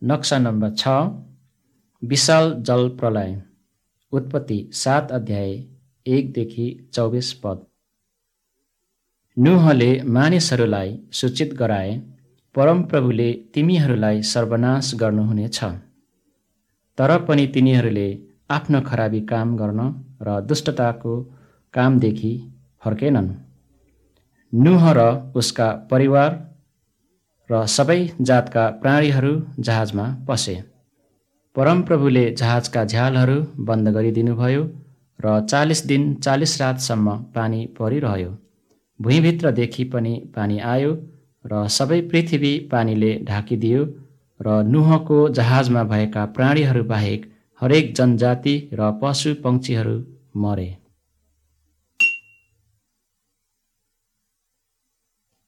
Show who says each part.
Speaker 1: नक्सा नम्बर 6, विशाल जल प्रलय। उत्पत्ति 7 अध्याय 1देखि 24 पद। नूहले मानिसहरूलाई सूचित गराए, परमप्रभुले तिमीहरूलाई सर्वनाश गर्नुहुनेछ। तर पनि तिनीहरूले आफ्नो खराबी काम गर्न र दुष्टताको कामदेखि फर्केनन्। नूह र उसका परिवार र सबै जातका प्राणीहरू जहाजमा पसे। परमप्रभुले जहाजका झ्यालहरू बन्द गरिदिनुभयो र 40 दिन 40 रातसम्म पानी परिरह्यो। भुइँभित्रदेखि पनि पानी आयो र सबै पृथ्वी पानीले ढाकिदियो र नूहको जहाजमा भएका प्राणीहरू बाहेक हरेक जनजाति र पशु पक्षीहरू मरे।